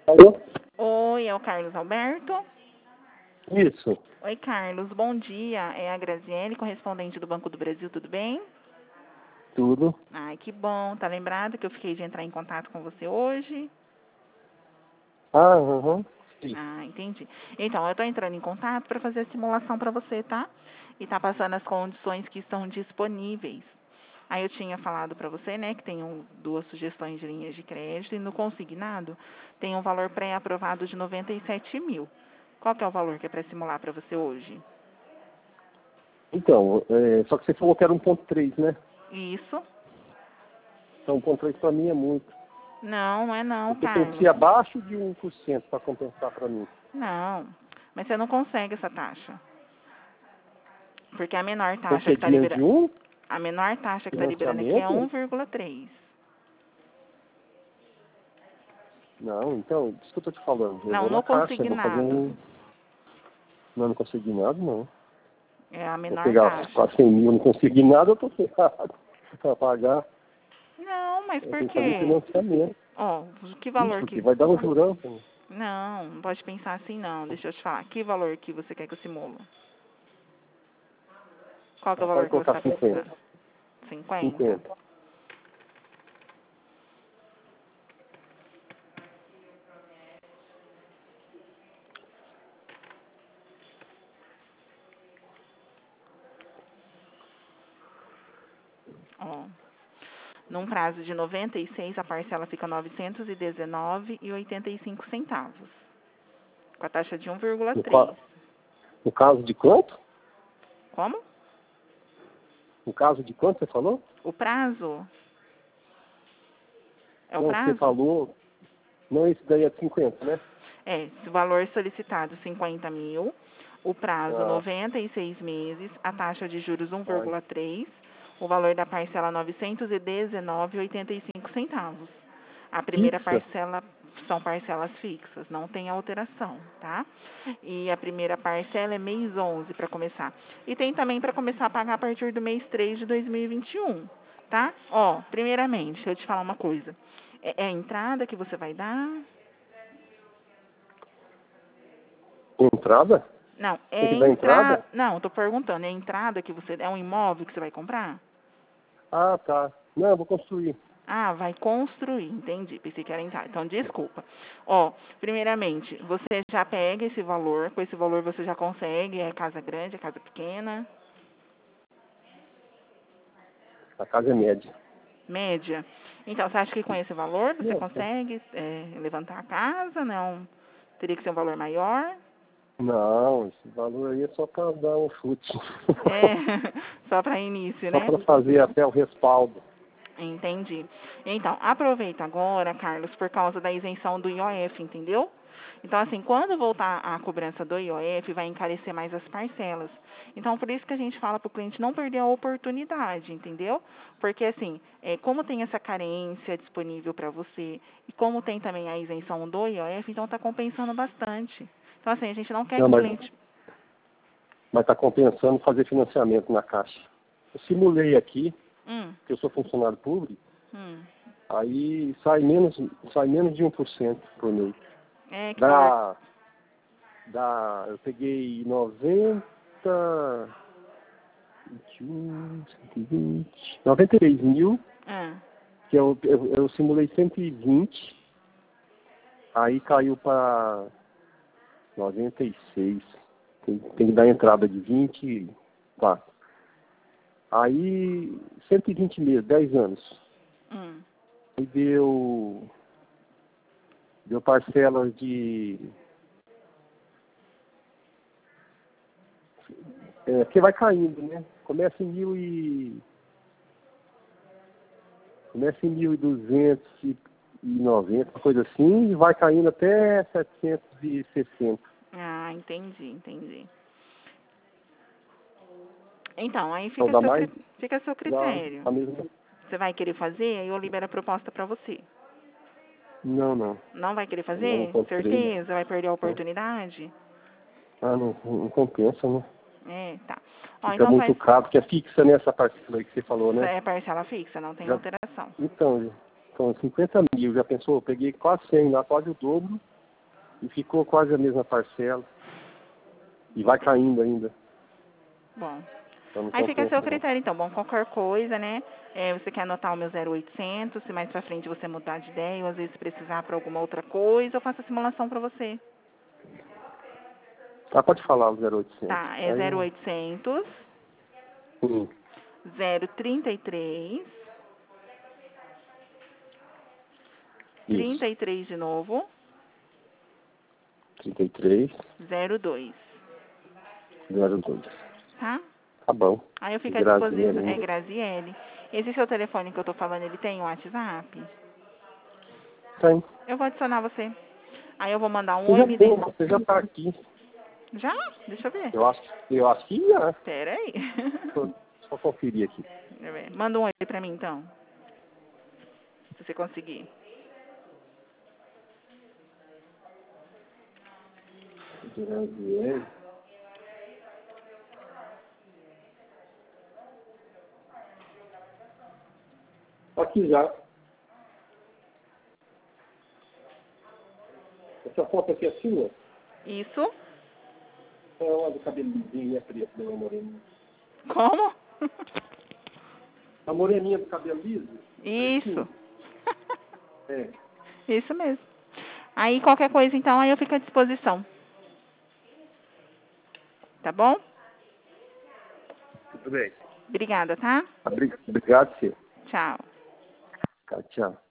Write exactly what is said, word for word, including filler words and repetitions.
Alô? Oi, é o Carlos Alberto? Isso. Oi, Carlos, bom dia. É a Graziele, correspondente do Banco do Brasil, tudo bem? Tudo. Ai, que bom. Tá lembrado que eu fiquei de entrar em contato com você hoje? Ah, aham. Sim. Ah, entendi. Então, eu tô entrando em contato para fazer a simulação para você, tá? E tá passando as condições que estão disponíveis. Aí eu tinha falado para você, né, que tem um, duas sugestões de linhas de crédito e no consignado tem um valor pré-aprovado de noventa e sete mil. Qual que é o valor que é para simular para você hoje? Então, é, só que você falou que era um ponto três, né? Isso? Então, um ponto três para mim é muito. Não, não é não, Porque tem que ser Carlos. abaixo de um por cento para compensar para mim. Não, mas você não consegue essa taxa. Porque a menor Tem que taxa ser que está de menos de liberando, um a menor taxa que está liberando aqui é financiamento? um vírgula três. Não, então, isso que eu tô te falando. Eu Não, vou na no caixa, eu vou fazer consignado. um... Não, não consegui nada, não. É a Vou menor pegar taxa. quase cem mil, não consegui nada, eu tô ferrado para pagar. Não, mas Eu por tenho que fazer quê? financiamento. Ó, que Isso, valor porque que... vai dar um jurão. Pô. Não, não pode pensar assim não. Deixa eu te falar. Que valor que você quer que eu simule? Qual que é o Pode valor que você colocar está cinquenta. pensando? cinquenta? cinquenta. Ó, num prazo de noventa e seis, a parcela fica novecentos e dezenove reais e oitenta e cinco centavos. Com a taxa de um vírgula No, três. qua- no caso de quanto? Como? No caso de quanto você falou? O prazo? É o Não, você prazo? falou... Não, esse daí é de cinquenta, né? É, o valor solicitado cinquenta mil, o prazo Ah, noventa e seis meses, a taxa de juros um ah, vírgula três, o valor da parcela novecentos e dezenove reais e oitenta e cinco centavos. A primeira fixa? parcela são parcelas fixas, não tem alteração, tá? E a primeira parcela é mês onze para começar. E tem também para começar a pagar a partir do mês três de dois mil e vinte e um, tá? Ó, primeiramente, deixa eu te falar uma coisa. É, é a entrada que você vai dar? Entrada? Não, Tem é que dar entrada. entrada? Não, tô perguntando, é entrada que você. É um imóvel que você vai comprar? Ah, tá. Não, eu vou construir. Ah, vai construir, entendi. Pensei que era entrada. Então, desculpa. Ó, primeiramente, você já pega esse valor, com esse valor você já consegue, é casa grande, é casa pequena, A casa é média. média. Então, você acha que com esse valor você Não, consegue é, levantar a casa? Não? Teria que ser um valor maior? não, esse valor aí é só para dar um chute. É, só para início, Só né? para fazer até o respaldo. Entendi. Então, aproveita agora, Carlos, por causa da isenção do I O F, entendeu? Então, assim, quando voltar a cobrança do I O F, vai encarecer mais as parcelas. Então, por isso que a gente fala para o cliente não perder a oportunidade, entendeu? Porque, assim, é, como tem essa carência disponível para você e como tem também a isenção do I O F, então está compensando bastante. Então, assim, a gente não quer Não, que o mas cliente... mas está compensando fazer financiamento na Caixa. Eu simulei aqui, Hum, que eu sou funcionário público, hum. aí sai menos, sai menos de um por cento por mês. É, que valor... Dá, dá, eu peguei noventa, vinte e um, cento e vinte, noventa e três mil, Ah, que eu, eu, eu simulei cento e vinte, aí caiu para noventa e seis. Tem, tem que dar entrada de vinte e quatro. Aí, cento e vinte meses, dez anos. hum. Aí deu, deu parcelas de... É, porque vai caindo, né? Começa em mil e... Começa em mil e duzentos e noventa, uma coisa assim, e vai caindo até setecentos e sessenta. Ah, entendi, entendi. Então, aí Então fica a dá seu, mais, cri- fica a seu dá critério. a mesma... Você vai querer fazer, aí eu libero a proposta para você. Não, não. Não vai querer Eu não fazer? comprei. Certeza? Vai perder a Não. oportunidade? Ah, não, não compensa, né? É, tá. Ó, Fica então muito faz... caro, porque é fixa nessa parcela aí que você falou, né? É parcela fixa, não tem Já, alteração. então, então, cinquenta mil, já pensou? Eu peguei quase cem lá, quase o dobro. E ficou quase a mesma parcela. E vai caindo ainda. Bom. Então, Aí fica a seu não. critério, então. Bom, qualquer coisa, né? É, você quer anotar o meu zero oitocentos, se mais pra frente você mudar de ideia, ou às vezes precisar para alguma outra coisa, eu faço a simulação para você. Ah, pode falar o zero oitocentos. Tá, é zero oitocentos, Hum. zero trinta e três, Isso. trinta e três de novo, trinta e três, zero dois. zero dois. Tá? Tá bom. Aí eu fico à Graziele disposição. É ainda. Graziele. Esse seu telefone que eu tô falando, ele tem um WhatsApp? Tem. Eu vou adicionar você. Aí eu vou mandar um Você oi, já me tem, dê. você já tá aqui. Já? Deixa eu ver. Eu acho, eu acho que já. Pera aí. Só, só conferir aqui. Deixa eu ver. Manda um oi pra mim, então. Se você conseguir. Graziele. Aqui já. Essa foto aqui é sua? Isso? É uma do cabelo lisinho, é preto, não é moreninha. Como? A moreninha do cabelo liso? Isso. É. Isso mesmo. Aí qualquer coisa, então, aí eu fico à disposição. Tá bom? Tudo bem. Obrigada, tá? Obrigado, senhor. Tchau. Tchau, tchau.